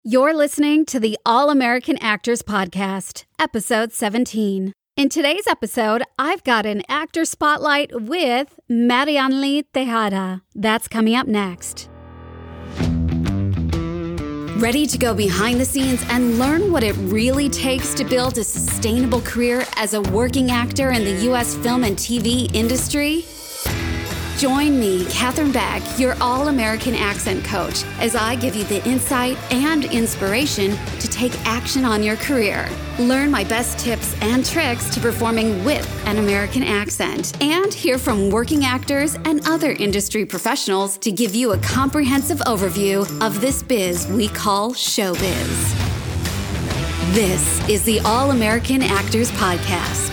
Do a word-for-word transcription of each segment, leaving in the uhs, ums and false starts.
You're listening to the All American Actors Podcast, Episode seventeen. In today's episode, I've got an actor spotlight with Marianly Tejada. That's coming up next. Ready to go behind the scenes and learn what it really takes to build a sustainable career as a working actor in the U S film and T V industry? Join me, Catherine Beck, your All-American Accent Coach, as I give you the insight and inspiration to take action on your career. Learn my best tips and tricks to performing with an American accent, and hear from working actors and other industry professionals to give you a comprehensive overview of this biz we call showbiz. This is the All-American Actors Podcast.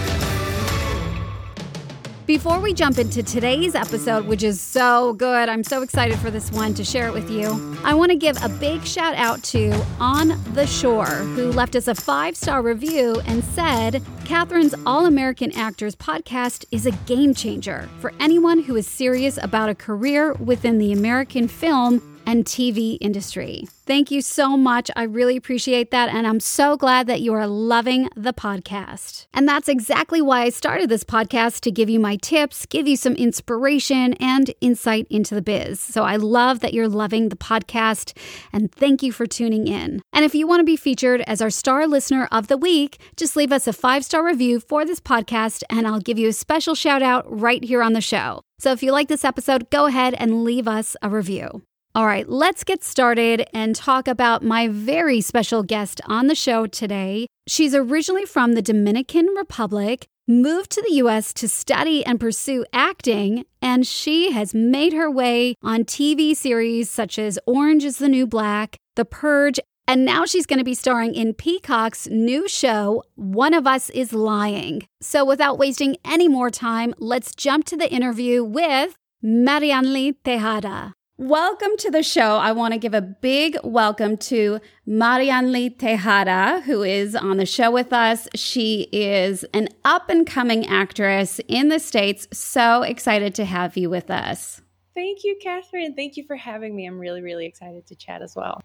Before we jump into today's episode, which is so good, I'm so excited for this one to share it with you, I want to give a big shout out to On the Shore, who left us a five-star review and said, Catherine's All-American Actors Podcast is a game changer for anyone who is serious about a career within the American film and T V industry. Thank you so much. I really appreciate that, and I'm so glad that you are loving the podcast. And that's exactly why I started this podcast, to give you my tips, give you some inspiration and insight into the biz. So I love that you're loving the podcast, and thank you for tuning in. And if you want to be featured as our star listener of the week, just leave us a five-star review for this podcast, and I'll give you a special shout out right here on the show. So if you like this episode, go ahead and leave us a review. All right, let's get started and talk about my very special guest on the show today. She's originally from the Dominican Republic, moved to the U S to study and pursue acting, and she has made her way on T V series such as Orange is the New Black, The Purge, and now she's going to be starring in Peacock's new show, One of Us is Lying. So without wasting any more time, let's jump to the interview with Marianly Tejada. Welcome to the show. I want to give a big welcome to Marianly Tejada, who is on the show with us. She is an up-and-coming actress in the States. So excited to have you with us. Thank you, Catherine. Thank you for having me. I'm really, really excited to chat as well.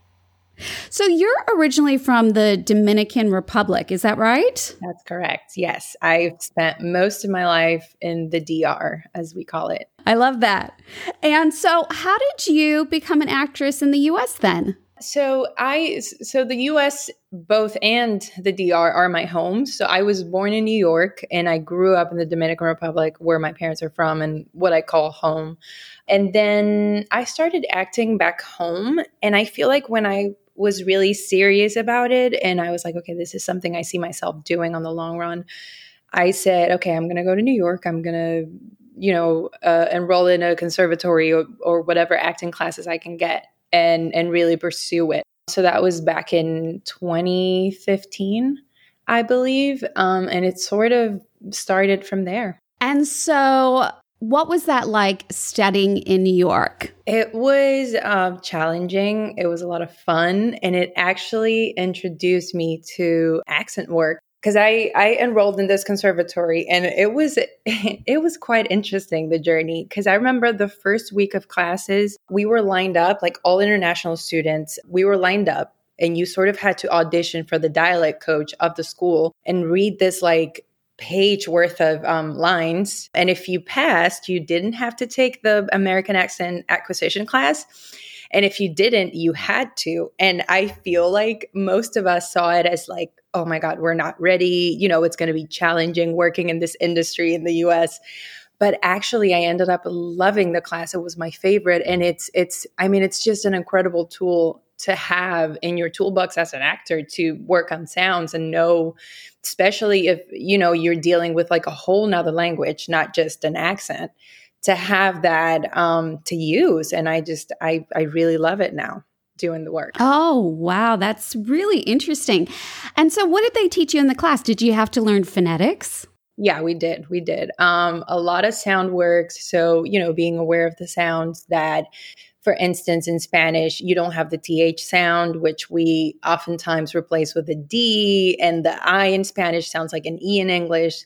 So you're originally from the Dominican Republic, is that right? That's correct. Yes. I've spent most of my life in the D R, as we call it. I love that. And so how did you become an actress in the U S then? So I, so the U S, both and the D R are my home. So I was born in New York and I grew up in the Dominican Republic, where my parents are from and what I call home. And then I started acting back home. And I feel like when I was really serious about it, and I was like, okay, this is something I see myself doing on the long run, I said, okay, I'm going to go to New York. I'm going to, you know, uh, enroll in a conservatory or, or whatever acting classes I can get and, and really pursue it. So that was back in twenty fifteen, I believe. Um, and it sort of started from there. And so what was that like studying in New York? It was uh, challenging. It was a lot of fun. And it actually introduced me to accent work, because I, I enrolled in this conservatory, and it was it was quite interesting, the journey. Because I remember the first week of classes, we were lined up, like all international students, we were lined up, and you sort of had to audition for the dialect coach of the school and read this like page worth of um, lines. And if you passed, you didn't have to take the American accent acquisition class. And if you didn't, you had to. And I feel like most of us saw it as like, oh my God, we're not ready. You know, it's going to be challenging working in this industry in the U S. But actually, I ended up loving the class. It was my favorite. And it's, it's, I mean, it's just an incredible tool to have in your toolbox as an actor to work on sounds and know, especially if, you know, you're dealing with like a whole nother language, not just an accent, to have that um, to use. And I just, I, I really love it now, doing the work. Oh, wow. That's really interesting. And so what did they teach you in the class? Did you have to learn phonetics? Yeah, we did. We did. Um, a lot of sound works. So, you know, being aware of the sounds that, for instance, in Spanish, you don't have the T H sound, which we oftentimes replace with a D, and the I in Spanish sounds like an E in English.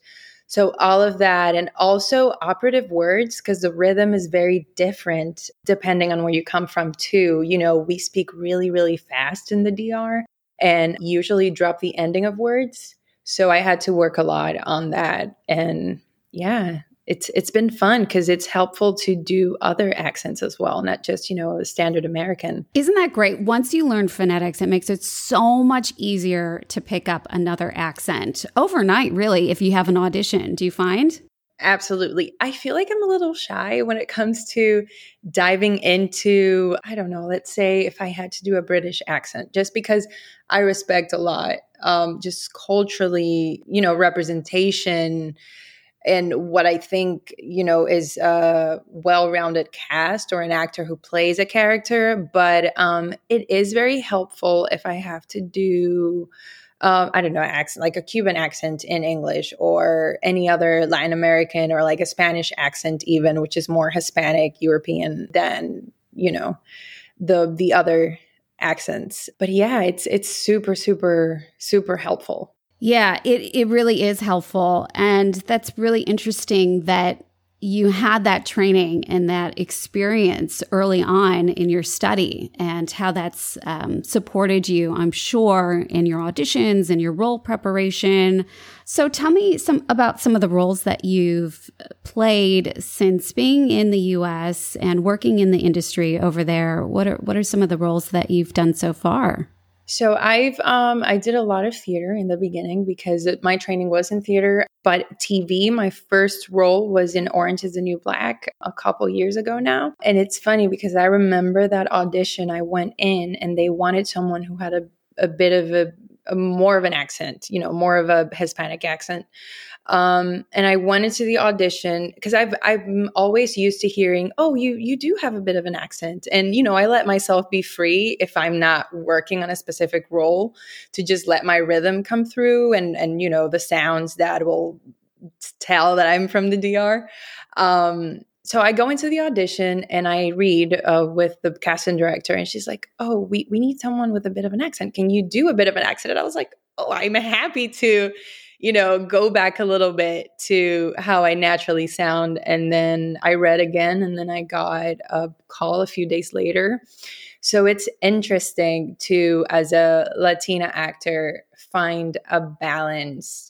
So all of that, and also operative words, because the rhythm is very different depending on where you come from too. You know, we speak really, really fast in the D R and usually drop the ending of words. So I had to work a lot on that. And yeah, it's it's been fun because it's helpful to do other accents as well, not just, you know, a standard American. Isn't that great? Once you learn phonetics, it makes it so much easier to pick up another accent overnight, really, if you have an audition. Do you find? Absolutely. I feel like I'm a little shy when it comes to diving into, I don't know, let's say if I had to do a British accent, just because I respect a lot, um, just culturally, you know, representation and what I think, you know, is a well-rounded cast or an actor who plays a character. But um, it is very helpful if I have to do, um, I don't know, accent, like a Cuban accent in English or any other Latin American or like a Spanish accent even, which is more Hispanic, European than, you know, the the other accents. But yeah, it's it's super, super, super helpful. Yeah, it, it really is helpful. And that's really interesting that you had that training and that experience early on in your study and how that's um, supported you, I'm sure, in your auditions and your role preparation. So tell me some about some of the roles that you've played since being in the U S and working in the industry over there. What are what are some of the roles that you've done so far? So I've um I did a lot of theater in the beginning because it, my training was in theater, but T V, my first role was in Orange is the New Black a couple years ago now. And it's funny because I remember that audition. I went in and they wanted someone who had a, a bit of a, a more of an accent, you know, more of a Hispanic accent. Um, and I went into the audition because I've I'm always used to hearing, oh, you you do have a bit of an accent. And, you know, I let myself be free if I'm not working on a specific role to just let my rhythm come through and, and you know, the sounds that will tell that I'm from the D R. Um, so I go into the audition and I read uh, with the casting director and she's like, oh, we, we need someone with a bit of an accent. Can you do a bit of an accent? And I was like, oh, I'm happy to, you know, go back a little bit to how I naturally sound. And then I read again and then I got a call a few days later. So it's interesting to, as a Latina actor, find a balance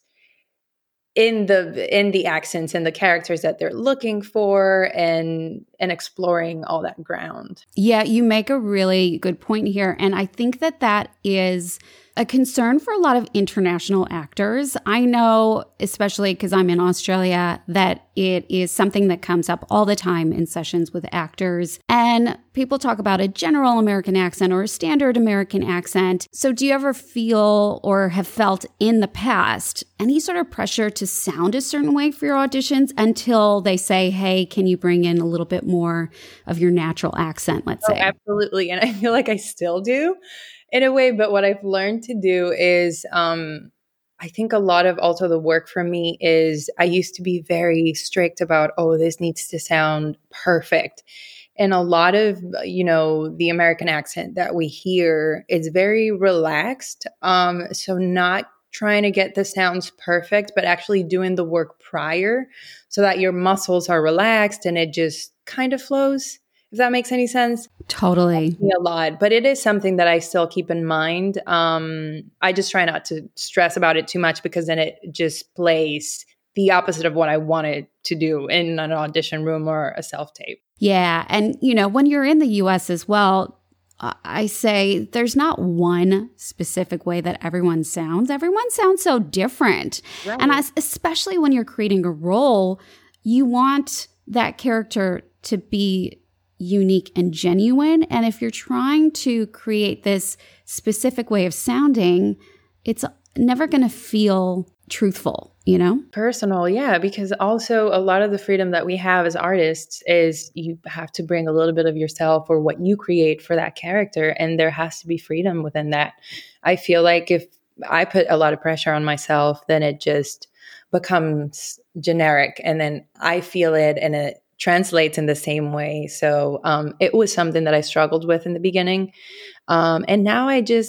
in the in the accents and the characters that they're looking for and and exploring all that ground. Yeah, you make a really good point here. And I think that that is a concern for a lot of international actors. I know, especially because I'm in Australia, that it is something that comes up all the time in sessions with actors. And people talk about a general American accent or a standard American accent. So do you ever feel or have felt in the past any sort of pressure to sound a certain way for your auditions until they say, hey, can you bring in a little bit more of your natural accent, let's Oh, say? absolutely. And I feel like I still do in a way. But what I've learned to do is, um, I think a lot of also the work for me is I used to be very strict about, oh, this needs to sound perfect. And a lot of, you know, the American accent that we hear is very relaxed. Um, so not trying to get the sounds perfect, but actually doing the work prior so that your muscles are relaxed and it just kind of flows, if that makes any sense. Totally. A lot, but it is something that I still keep in mind. Um, I just try not to stress about it too much because then it just plays the opposite of what I wanted to do in an audition room or a self-tape. Yeah. And, you know, when you're in the U S as well, I say there's not one specific way that everyone sounds. Everyone sounds so different. Right. And as, especially when you're creating a role, you want that character to be unique and genuine. And if you're trying to create this specific way of sounding, it's never going to feel truthful, you know? Personal, yeah, because also a lot of the freedom that we have as artists is you have to bring a little bit of yourself or what you create for that character. And there has to be freedom within that. I feel like if I put a lot of pressure on myself, then it just becomes generic. And then I feel it and it translates in the same way. So um, it was something that I struggled with in the beginning. Um, and now I just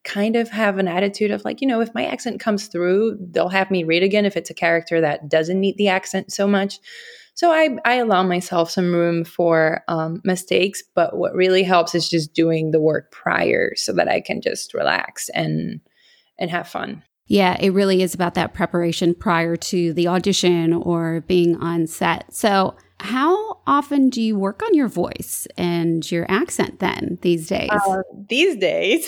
kind of have an attitude of like, you know, if my accent comes through, they'll have me read again if it's a character that doesn't need the accent so much. So I, I allow myself some room for um, mistakes, but what really helps is just doing the work prior so that I can just relax and and have fun. Yeah, it really is about that preparation prior to the audition or being on set. So how often do you work on your voice and your accent then these days? Uh, these days,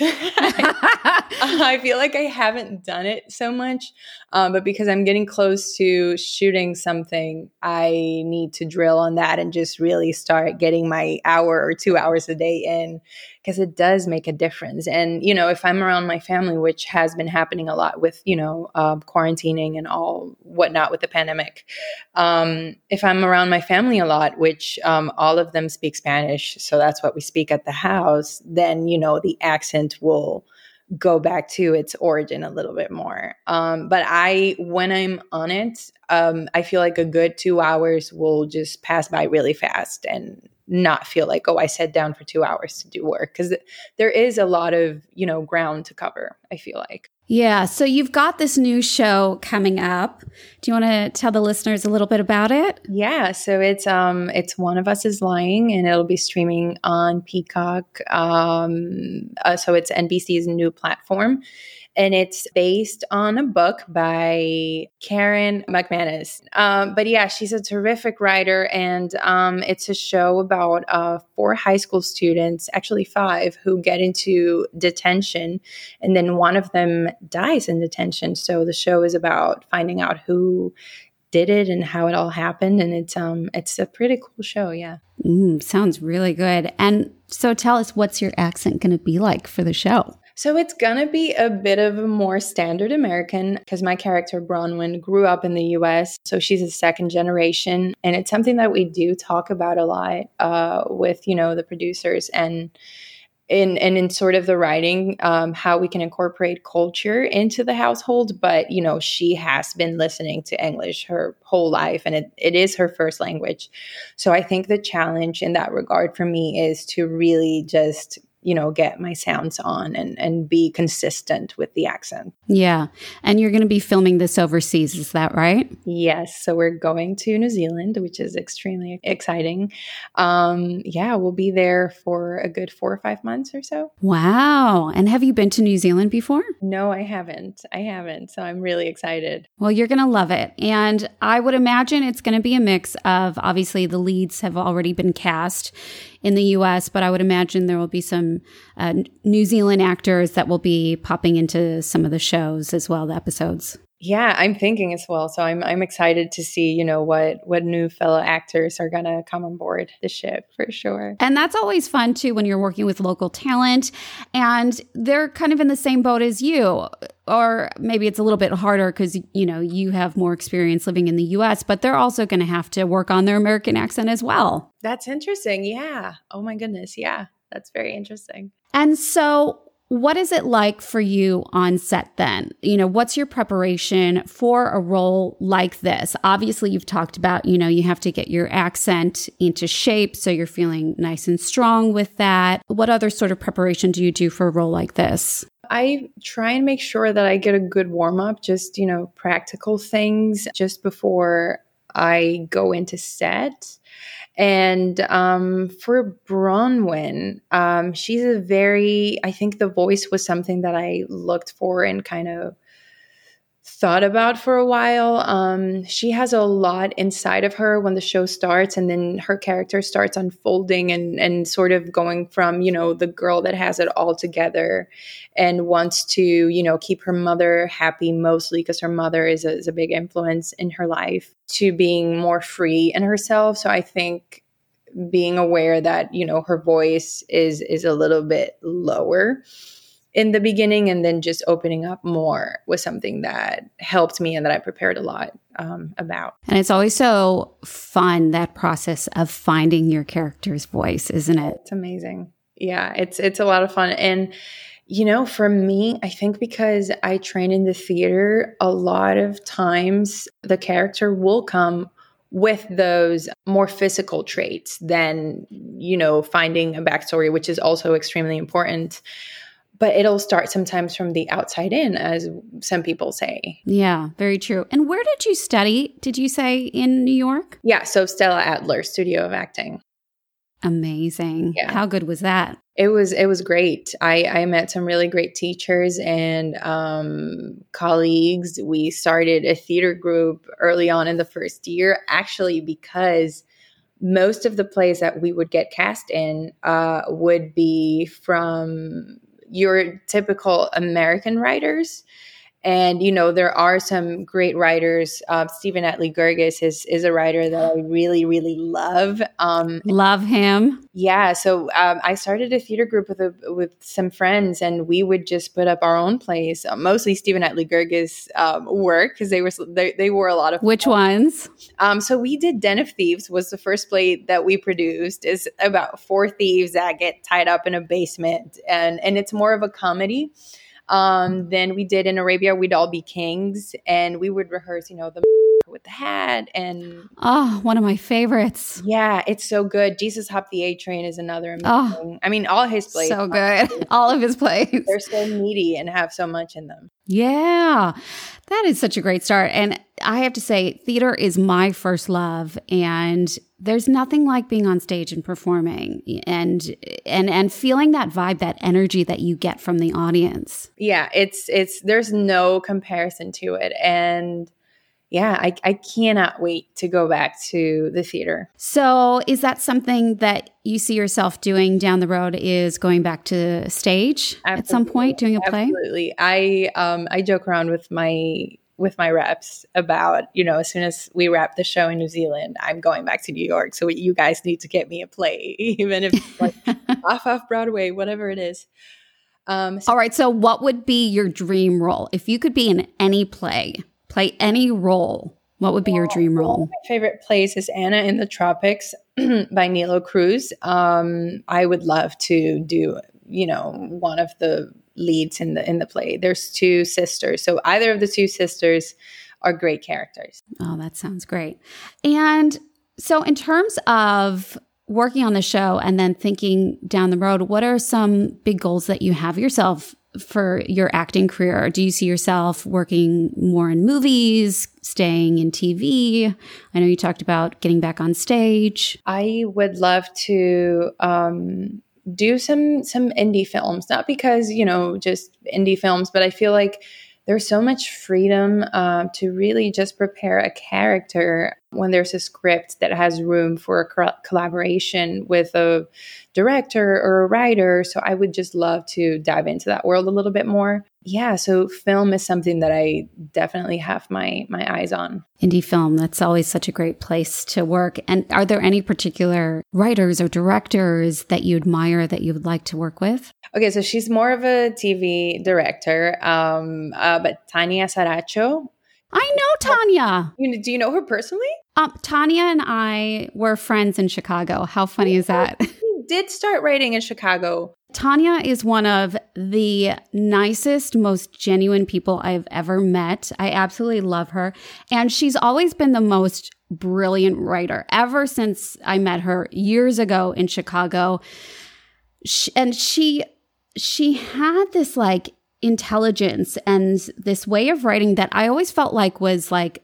I feel like I haven't done it so much, um, but because I'm getting close to shooting something, I need to drill on that and just really start getting my hour or two hours a day in, because it does make a difference. And, you know, if I'm around my family, which has been happening a lot with, you know, uh, quarantining and all whatnot with the pandemic, um, if I'm around my family a lot, which um, all of them speak Spanish, so that's what we speak at the house, then, you know, the accent will go back to its origin a little bit more. Um, but I, when I'm on it, um, I feel like a good two hours will just pass by really fast and not feel like, oh, I sat down for two hours to do work. Because there is a lot of, you know, ground to cover, I feel like. Yeah. So you've got this new show coming up. Do you want to tell the listeners a little bit about it? Yeah. So it's um it's One of Us is Lying, and it'll be streaming on Peacock. Um, uh, so it's N B C's new platform. And it's based on a book by Karen McManus. Um, but yeah, she's a terrific writer. And um, it's a show about uh, four high school students, actually five, who get into detention. And then one of them dies in detention. So the show is about finding out who did it and how it all happened. And it's um it's a pretty cool show. Yeah. Mm, sounds really good. And so tell us, what's your accent going to be like for the show? So it's going to be a bit of a more standard American, because my character Bronwyn grew up in the U S, so she's a second generation. And it's something that we do talk about a lot uh, with, you know, the producers and in and in sort of the writing, um, how we can incorporate culture into the household. But, you know, she has been listening to English her whole life, and it, it is her first language. So I think the challenge in that regard for me is to really just, you know, get my sounds on and, and be consistent with the accent. Yeah. And you're going to be filming this overseas, is that right? Yes. So we're going to New Zealand, which is extremely exciting. Um, yeah, we'll be there for a good four or five months or so. Wow. And have you been to New Zealand before? No, I haven't. I haven't. So I'm really excited. Well, you're going to love it. And I would imagine it's going to be a mix of, obviously, the leads have already been cast in the U S, but I would imagine there will be some uh, New Zealand actors that will be popping into some of the shows as well, the episodes. Yeah, I'm thinking as well. So I'm I'm excited to see, you know, what what new fellow actors are going to come on board the ship for sure. And that's always fun too when you're working with local talent and they're kind of in the same boat as you. Or maybe it's a little bit harder because, you know, you have more experience living in the U S, but they're also going to have to work on their American accent as well. That's interesting. Yeah. Oh my goodness. Yeah. That's very interesting. And so what is it like for you on set then? You know, what's your preparation for a role like this? Obviously, you've talked about, you know, you have to get your accent into shape, so you're feeling nice and strong with that. What other sort of preparation do you do for a role like this? I try and make sure that I get a good warm up, just, you know, practical things just before I go into set. And um, for Bronwyn, um, she's a very, I think the voice was something that I looked for and kind of thought about for a while. Um, she has a lot inside of her when the show starts, and then her character starts unfolding and, and sort of going from, you know, the girl that has it all together and wants to, you know, keep her mother happy mostly because her mother is a, is a big influence in her life, to being more free in herself. So I think being aware that, you know, her voice is is a little bit lower in the beginning, and then just opening up more was something that helped me and that I prepared a lot um, about. And it's always so fun, that process of finding your character's voice, isn't it? It's amazing. Yeah, it's it's a lot of fun. And, you know, for me, I think because I train in the theater, a lot of times the character will come with those more physical traits than, you know, finding a backstory, which is also extremely important. but it'll start sometimes from the outside in, as some people say. Yeah, very true. And where did you study? Did you say in New York? Yeah, so Stella Adler Studio of Acting. Amazing. Yeah. How good was that? It was it was great. I, I met some really great teachers and um, colleagues. We started a theater group early on in the first year, actually, because most of the plays that we would get cast in uh, would be from your typical American writers. And, you know, there are some great writers. Uh, Stephen Atlee Gurgis is, is a writer that I really, really love. Um, Love him. yeah. So um, I started a theater group with a, with some friends, and we would just put up our own plays, uh, mostly Stephen Atlee Gurgis um, work, because they were they, they were a lot of Which fun. ones? Um, so we did Den of Thieves was the first play that we produced. Is about four thieves that get tied up in a basement, and and it's more of a comedy. Um, then we did In Arabia, We'd All Be Kings, and we would rehearse, you know, the with the hat, and Oh, one of my favorites. yeah, it's so good. Jesus Hopped the A Train is another amazing. Oh, I mean, all his plays, so good. All of his plays. they're so meaty and have so much in them. Yeah, that is such a great start. And I have to say, theater is my first love. And there's nothing like being on stage and performing and and and feeling that vibe, that energy that you get from the audience. Yeah, it's it's there's no comparison to it. And yeah, I, I cannot wait to go back to the theater. So is that something that you see yourself doing down the road, is going back to stage Absolutely. at some point, doing a play? Absolutely. I um I joke around with my with my reps about, you know, as soon as we wrap the show in New Zealand, I'm going back to New York. So you guys need to get me a play, even if it's like off off Broadway, whatever it is. Um, so- All right. So what would be your dream role? If you could be in any play, play any role, what would be your dream role? My favorite place is Anna in the Tropics by Nilo Cruz. Um, I would love to do, you know, one of the leads in the in the play. There's two sisters, so either of the two sisters are great characters. Oh, that sounds great. And so in terms of working on the show and then thinking down the road, what are some big goals that you have yourself for your acting career? Do you see yourself working more in movies, staying in T V? I know you talked about getting back on stage. I would love to um, do some some indie films, not because, you know, just indie films, but I feel like there's so much freedom uh, to really just prepare a character when there's a script that has room for a co- collaboration with a director or a writer. So I would just love to dive into that world a little bit more. Yeah, so film is something that I definitely have my my eyes on. Indie film, that's always such a great place to work. And are there any particular writers or directors that you admire that you would like to work with? Okay, so she's more of a T V director, um, uh, but Tanya Saracho. I know Tanya. You, do you know her personally? Um, Tanya and I were friends in Chicago. How funny is that? She did start writing in Chicago. Tanya is one of the nicest, most genuine people I've ever met. I absolutely love her. And she's always been the most brilliant writer ever since I met her years ago in Chicago. She, and she, she had this like intelligence and this way of writing that I always felt like was like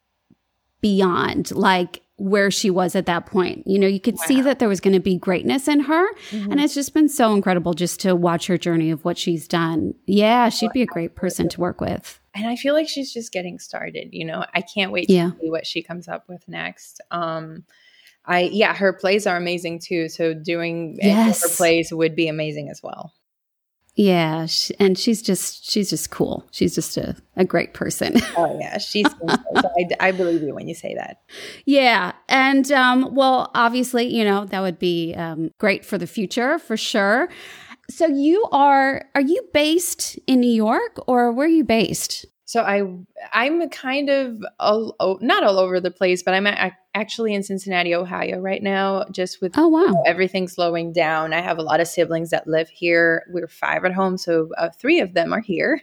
beyond like where she was at that point. You know, you could wow. see that there was going to be greatness in her. Mm-hmm. And it's just been so incredible just to watch her journey of what she's done. Yeah, she'd be a great person to work with. And I feel like she's just getting started. You know, I can't wait yeah. to see what she comes up with next. Um, I, yeah, her plays are amazing too. So doing yes. her plays would be amazing as well. Yeah, she, and she's just she's just cool. She's just a, a great person. Oh yeah, she's. so I, I believe you when you say that. Yeah, and um, well, obviously, you know that would be um, great for the future for sure. So you are are you based in New York or where are you based? So I I'm kind of all, not all over the place, but I'm at, actually in Cincinnati, Ohio right now, just with oh, wow. you know, everything slowing down. I have a lot of siblings that live here. We're five at home, so uh, three of them are here.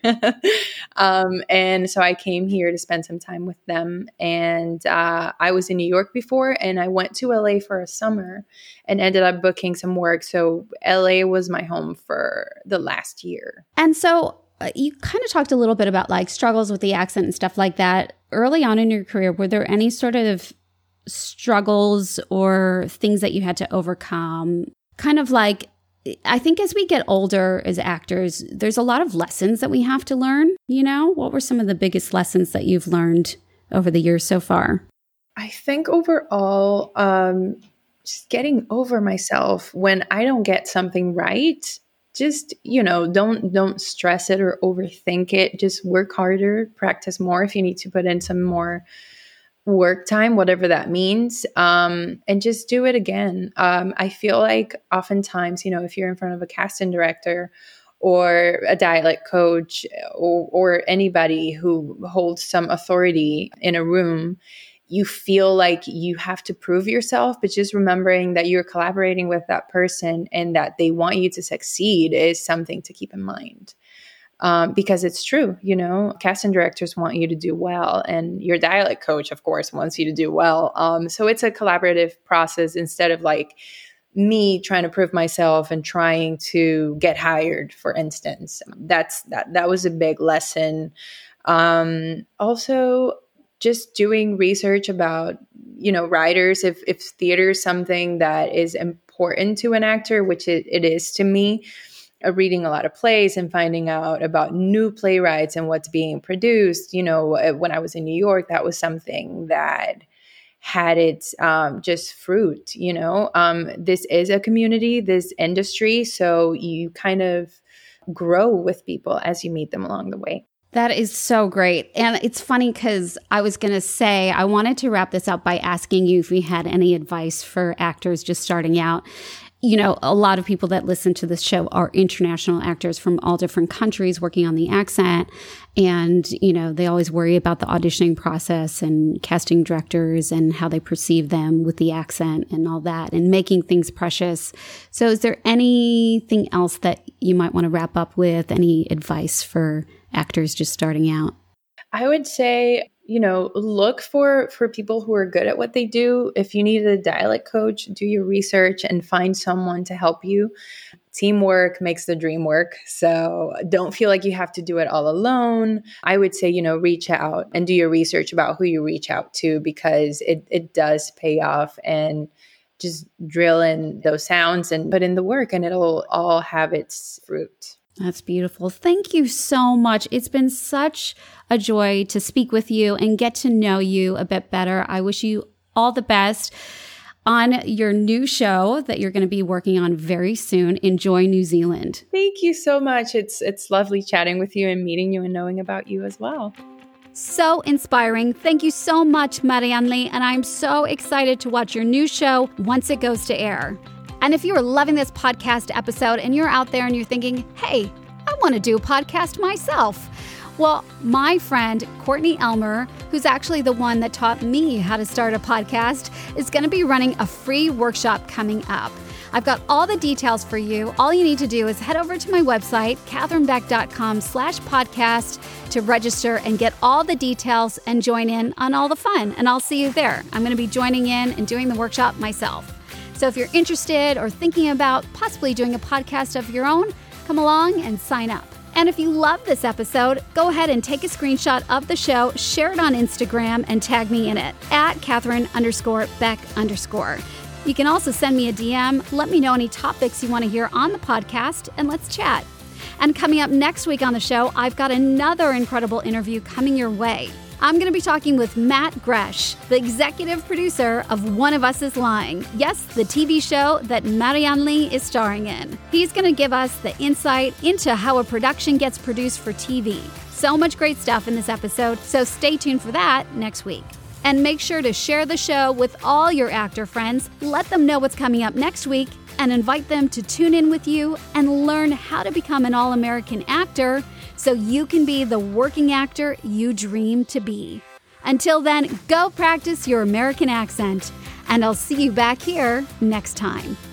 um, and so I came here to spend some time with them. And uh, I was in New York before, and I went to L A for a summer and ended up booking some work. So L A was my home for the last year. And so uh, you kind of talked a little bit about like struggles with the accent and stuff like that. Early on in your career, were there any sort of struggles or things that you had to overcome? Kind of like, I think as we get older as actors, there's a lot of lessons that we have to learn, you know? What were some of the biggest lessons that you've learned over the years so far? I think overall, um, just getting over myself when I don't get something right. Just, you know, don't don't stress it or overthink it. Just work harder, practice more if you need to put in some more work time, whatever that means, um, and just do it again. Um, I feel like oftentimes, you know, if you're in front of a casting director or a dialect coach or, or anybody who holds some authority in a room, you feel like you have to prove yourself, but just remembering that you're collaborating with that person and that they want you to succeed is something to keep in mind. Um, because it's true, you know, casting directors want you to do well, and your dialect coach, of course, wants you to do well. Um, so it's a collaborative process instead of like me trying to prove myself and trying to get hired, for instance. That's that. That was a big lesson. Um, also, just doing research about, you know, writers. If if theater is something that is important to an actor, which it, it is to me. Uh, reading a lot of plays and finding out about new playwrights and what's being produced. You know, when I was in New York, that was something that had its um, just fruit, you know. Um, this is a community, this industry, so you kind of grow with people as you meet them along the way. That is so great. And it's funny because I was going to say, I wanted to wrap this up by asking you if you had any advice for actors just starting out. You know, a lot of people that listen to this show are international actors from all different countries working on the accent. And, you know, they always worry about the auditioning process and casting directors and how they perceive them with the accent and all that and making things precious. So is there anything else that you might want to wrap up with? Any advice for actors just starting out? I would say, you know, look for, for people who are good at what they do. If you need a dialect coach, do your research and find someone to help you. Teamwork makes the dream work. So don't feel like you have to do it all alone. I would say, you know, reach out and do your research about who you reach out to, because it, it does pay off, and just drill in those sounds and put in the work, and it'll all have its fruit. That's beautiful. Thank you so much. It's been such a joy to speak with you and get to know you a bit better. I wish you all the best on your new show that you're going to be working on very soon. Enjoy New Zealand. Thank you so much. It's it's lovely chatting with you and meeting you and knowing about you as well. So inspiring. Thank you so much, Marianli. And I'm so excited to watch your new show once it goes to air. And if you are loving this podcast episode and you're out there and you're thinking, hey, I want to do a podcast myself. Well, my friend, Courtney Elmer, who's actually the one that taught me how to start a podcast, is going to be running a free workshop coming up. I've got all the details for you. All you need to do is head over to my website, catherinebeck.com slash podcast to register and get all the details and join in on all the fun. And I'll see you there. I'm going to be joining in and doing the workshop myself. So if you're interested or thinking about possibly doing a podcast of your own, come along and sign up. And if you love this episode, go ahead and take a screenshot of the show, share it on Instagram, and tag me in it at Catherine underscore Beck underscore. You can also send me a D M. Let me know any topics you want to hear on the podcast, and let's chat. And coming up next week on the show, I've got another incredible interview coming your way. I'm going to be talking with Matt Gresh, the executive producer of One of Us is Lying. Yes, the T V show that Marianli is starring in. He's going to give us the insight into how a production gets produced for T V. So much great stuff in this episode, so stay tuned for that next week. And make sure to share the show with all your actor friends. Let them know what's coming up next week and invite them to tune in with you and learn how to become an all-American actor so you can be the working actor you dream to be. Until then, go practice your American accent, and I'll see you back here next time.